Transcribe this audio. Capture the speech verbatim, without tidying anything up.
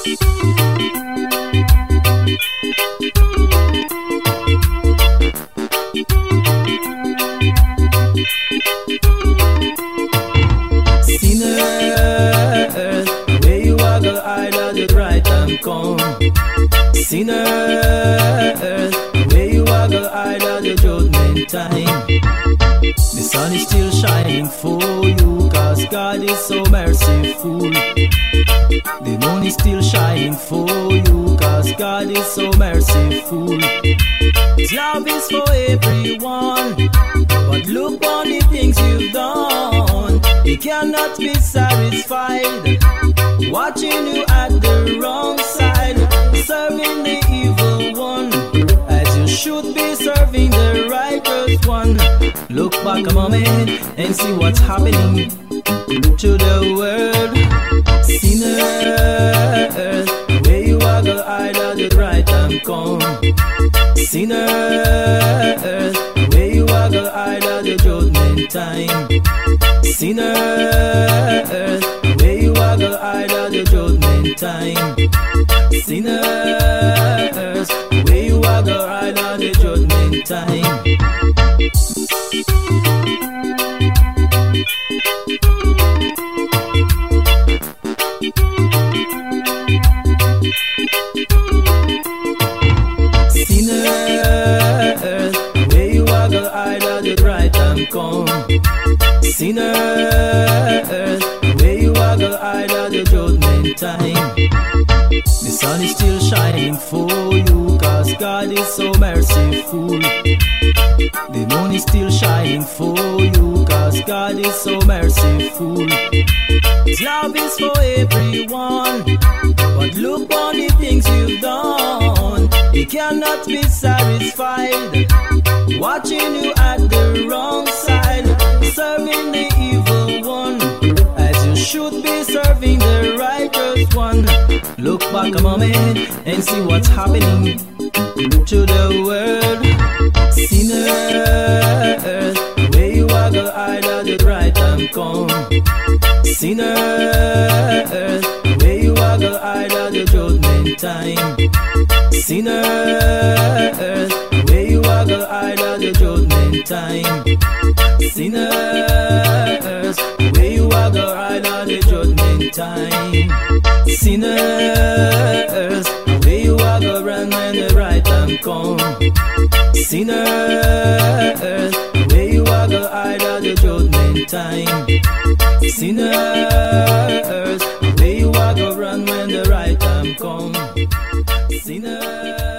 Sinners, where you are go hide at the right time come. Sinners, where you are go hide at the judgment time. The sun is still shining for you, cause God is so merciful. The moon is still shining for you, cause God is so merciful. His love is for everyone, but look on the things you've done. He cannot be satisfied watching you at the wrong side, serving the evil one as you should be serving the righteous one. Look back a moment and see what's happening to the world. Sinners, where you are go hide at the right time come. Sinners, where you are go hide at the judgment time. Sinners, where you are go hide at the judgment time. Sinners, where you are go hide at the judgment time. Sinners, where you are go hide at the right time come. Sinners, where you are go hide at the judgment time. The sun is still shining for you, cause God is so merciful. The moon is still shining for you, cause God is so merciful. His love is for everyone, but look on the things you've done. He cannot be satisfied watching you at the wrong side, serving the evil one as you should be serving the righteous one. Look back a moment and see what's happening to the world. Sinners, where you are go hide at the right time come. Sinners, where you are go hide at the judgment time. Sinners, where you are go hide at the judgment time. Sinners, where you are go hide at the judgment time. Sinners, where you are go run when the right time come. Sinners, where you are go hide at the judgment time. Sinners, where you are go run when the right time come. Sinners.